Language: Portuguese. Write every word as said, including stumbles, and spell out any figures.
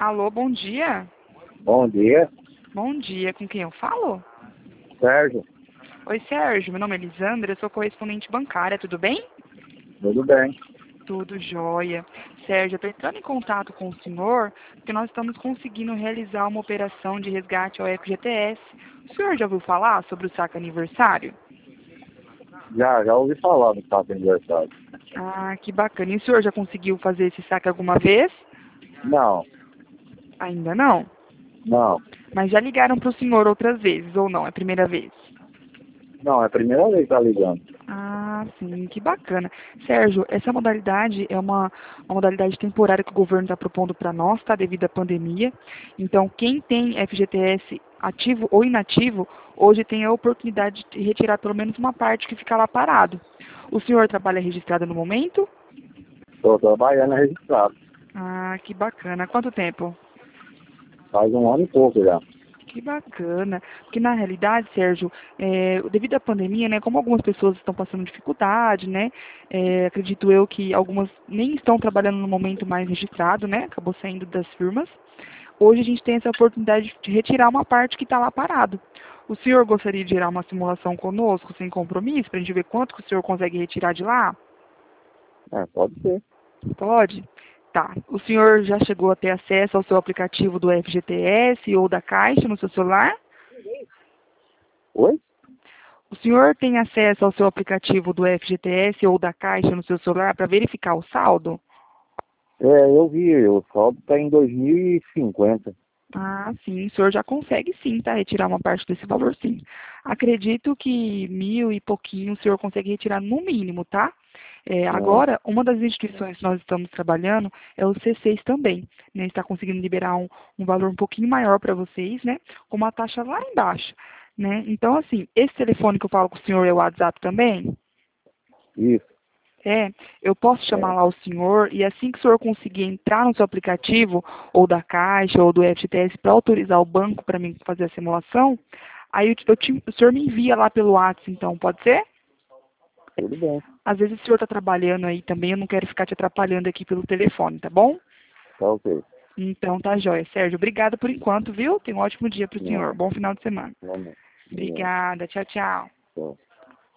Alô, bom dia. Bom dia, Bom dia, com quem eu falo? Sérgio. Oi, Sérgio, meu nome é Elisandra, eu sou correspondente bancária, tudo bem? Tudo bem? Tudo jóia. Sérgio, eu estou entrando em contato com o senhor porque nós estamos conseguindo realizar uma operação de resgate ao F G T S. O senhor já ouviu falar sobre o saque aniversário? Já, já ouvi falar do saque aniversário. Ah, que bacana. E o senhor já conseguiu fazer esse saque alguma vez? Não, Ainda não. não, Mas já ligaram para o senhor outras vezes, ou não? É a primeira vez? não, é a primeira vez que tá ligando. Ah, sim, que bacana. Sérgio, essa modalidade é uma, uma modalidade temporária que o governo está propondo para nós, tá? Devido à pandemia. Então, quem tem F G T S ativo ou inativo, hoje tem a oportunidade de retirar pelo menos uma parte que fica lá parado. O senhor trabalha registrado no momento? Tô trabalhando registrado. Ah, que bacana. Há quanto tempo? Faz um ano e pouco já. Que bacana, porque na realidade, Sérgio, é, devido à pandemia, né, como algumas pessoas estão passando dificuldade, né, é, acredito eu que algumas nem estão trabalhando no momento mais registrado, né, acabou saindo das firmas. Hoje a gente tem essa oportunidade de retirar uma parte que está lá parado. O senhor gostaria de gerar uma simulação conosco, sem compromisso, para a gente ver quanto que o senhor consegue retirar de lá? É, pode ser. Pode? Tá. O senhor já chegou a ter acesso ao seu aplicativo do F G T S ou da Caixa no seu celular? Oi? O senhor tem acesso ao seu aplicativo do F G T S ou da Caixa no seu celular para verificar o saldo? É, eu vi, o saldo tá em dois mil e cinquenta. Ah, sim, o senhor já consegue sim, tá? Retirar uma parte desse valor, sim. Acredito que mil e pouquinho o senhor consegue retirar no mínimo, tá? É, Ah, agora, uma das instituições que nós estamos trabalhando é o C seis também, né? Está conseguindo liberar um, um valor um pouquinho maior para vocês, né? Com uma taxa lá embaixo, né? Então, assim, esse telefone que eu falo com o senhor é o WhatsApp também? isso. É, eu posso chamar É. lá o senhor e assim que o senhor conseguir entrar no seu aplicativo, ou da Caixa, ou do F G T S, para autorizar o banco para mim fazer a simulação, aí eu, te- eu te- o senhor me envia lá pelo WhatsApp, então, pode ser? Tudo bem. Às vezes o senhor está trabalhando aí também, eu não quero ficar te atrapalhando aqui pelo telefone, tá bom? Tá ok. Então tá jóia. Sérgio, obrigada por enquanto, viu? Tenha um ótimo dia para o Não, senhor. Bom final de semana. não, não. Não, Obrigada. Tchau, tchau. não.